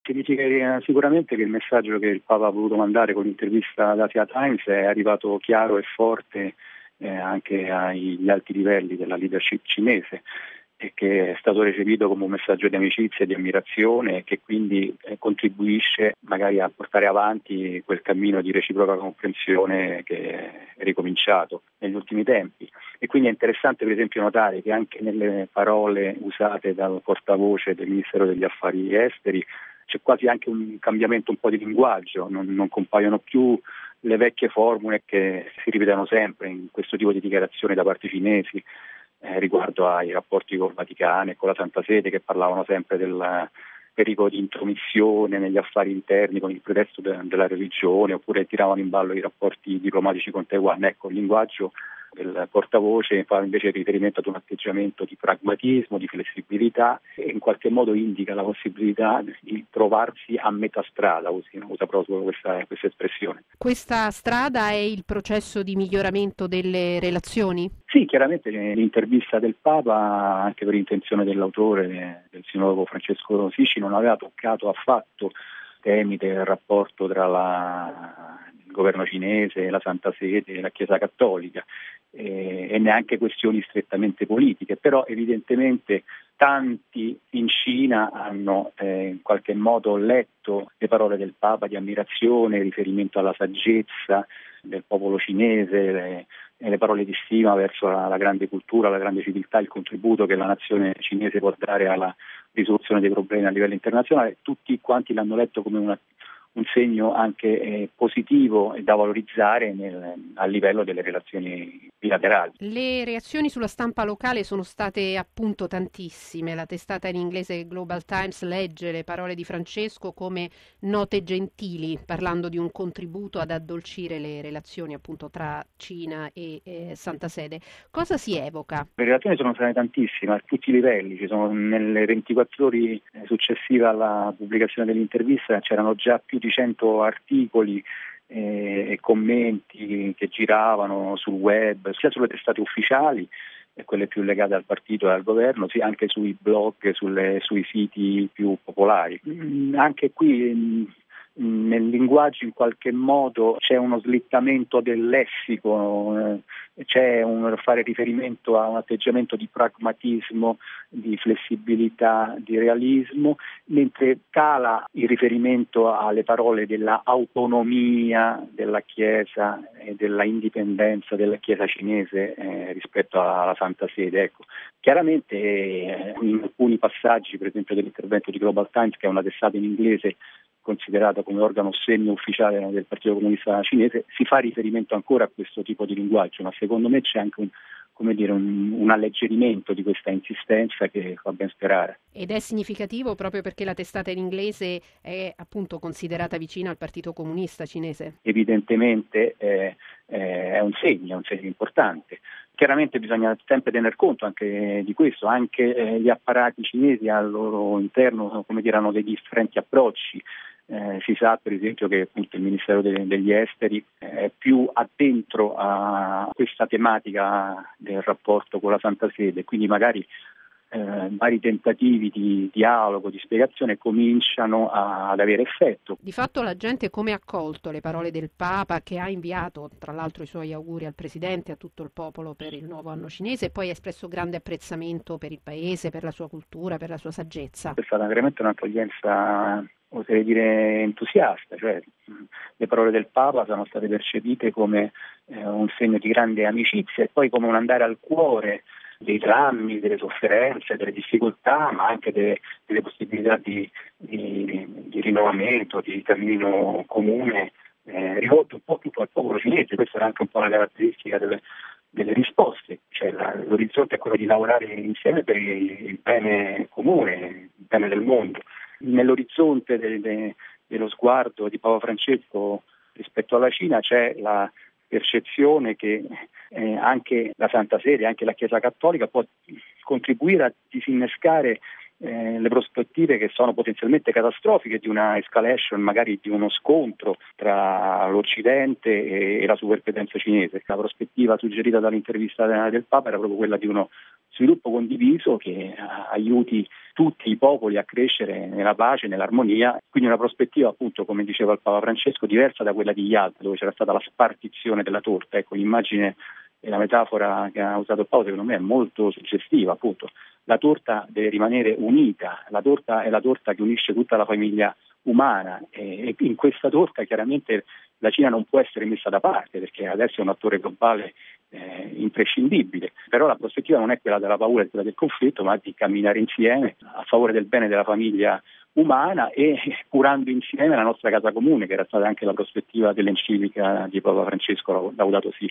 Significa sicuramente che il messaggio che il Papa ha voluto mandare con l'intervista ad Asia Times è arrivato chiaro e forte anche agli alti livelli della leadership cinese, e che è stato recepito come un messaggio di amicizia e di ammirazione, e che quindi contribuisce magari a portare avanti quel cammino di reciproca comprensione che è ricominciato negli ultimi tempi. E quindi è interessante per esempio notare che anche nelle parole usate dal portavoce del Ministero degli Affari Esteri c'è quasi anche un cambiamento un po' di linguaggio, non compaiono più le vecchie formule che si ripetono sempre in questo tipo di dichiarazioni da parte cinesi riguardo ai rapporti col Vaticano e con la Santa Sede, che parlavano sempre del pericolo di intromissione negli affari interni con il pretesto della religione, oppure tiravano in ballo i rapporti diplomatici con Taiwan. Ecco, il linguaggio del portavoce fa invece riferimento ad un atteggiamento di pragmatismo, di flessibilità, e in qualche modo indica la possibilità di trovarsi a metà strada, usa proprio questa espressione. Questa strada è il processo di miglioramento delle relazioni? Sì, chiaramente l'intervista del Papa, anche per intenzione dell'autore, del sinologo Francesco Sicci, non aveva toccato affatto temi del rapporto tra il governo cinese, la Santa Sede e la Chiesa Cattolica, e neanche questioni strettamente politiche, però evidentemente tanti in Cina hanno in qualche modo letto le parole del Papa di ammirazione, riferimento alla saggezza del popolo cinese, le parole di stima verso la grande cultura, la grande civiltà, il contributo che la nazione cinese può dare alla risoluzione dei problemi a livello internazionale. Tutti quanti l'hanno letto come un segno anche positivo e da valorizzare a livello delle relazioni bilaterali. Le reazioni sulla stampa locale sono state appunto tantissime. La testata in inglese Global Times legge le parole di Francesco come note gentili, parlando di un contributo ad addolcire le relazioni appunto tra Cina e Santa Sede. Cosa si evoca? Le reazioni sono state tantissime a tutti i livelli. Ci sono nelle 24 ore successive alla pubblicazione dell'intervista c'erano già più di 100 articoli e commenti che giravano sul web, sia sulle testate ufficiali e quelle più legate al partito e al governo, sia anche sui blog, sui siti più popolari. Anche qui nel linguaggio in qualche modo c'è uno slittamento del lessico, c'è un fare riferimento a un atteggiamento di pragmatismo, di flessibilità, di realismo, mentre cala il riferimento alle parole della autonomia della Chiesa e della indipendenza della Chiesa cinese rispetto alla Santa Sede. Ecco. Chiaramente in alcuni passaggi, per esempio dell'intervento di Global Times, che è una testata in inglese considerata come organo semi-ufficiale del Partito Comunista Cinese, si fa riferimento ancora a questo tipo di linguaggio, ma secondo me c'è anche un alleggerimento di questa insistenza che fa ben sperare. Ed è significativo proprio perché la testata in inglese è appunto considerata vicina al Partito Comunista Cinese? Evidentemente è un segno importante. Chiaramente bisogna sempre tener conto anche di questo, anche gli apparati cinesi al loro interno hanno dei differenti approcci. Si sa per esempio che appunto il Ministero degli Esteri è più addentro a questa tematica del rapporto con la Santa Sede, quindi magari vari tentativi di dialogo, di spiegazione cominciano ad avere effetto. Di fatto la gente come ha accolto le parole del Papa, che ha inviato tra l'altro i suoi auguri al Presidente e a tutto il popolo per il nuovo anno cinese, e poi ha espresso grande apprezzamento per il paese, per la sua cultura, per la sua saggezza? È stata veramente un'accoglienza, oserei dire, entusiasta, cioè le parole del Papa sono state percepite come un segno di grande amicizia e poi come un andare al cuore dei drammi, delle sofferenze, delle difficoltà, ma anche delle possibilità di rinnovamento, di cammino comune rivolto un po' tutto al popolo cinese. Questa era anche un po' la caratteristica delle risposte, cioè l'orizzonte è quello di lavorare insieme per il bene comune, il bene del mondo. Nell'orizzonte dello sguardo di Papa Francesco rispetto alla Cina c'è la percezione che anche la Santa Sede, anche la Chiesa Cattolica può contribuire a disinnescare le prospettive che sono potenzialmente catastrofiche di una escalation, magari di uno scontro tra l'Occidente e la superpotenza cinese. La prospettiva suggerita dall'intervista del Papa era proprio quella di uno sviluppo condiviso che aiuti tutti i popoli a crescere nella pace, nell'armonia, quindi una prospettiva appunto, come diceva il Papa Francesco, diversa da quella di Yalta, dove c'era stata la spartizione della torta. Ecco, l'immagine e la metafora che ha usato il Papa secondo me è molto suggestiva, appunto. La torta deve rimanere unita, la torta è la torta che unisce tutta la famiglia umana e in questa torta chiaramente la Cina non può essere messa da parte perché adesso è un attore globale imprescindibile, però la prospettiva non è quella della paura e quella del conflitto, ma di camminare insieme a favore del bene della famiglia umana e curando insieme la nostra casa comune, che era stata anche la prospettiva dell'enciclica di Papa Francesco Laudato Si'.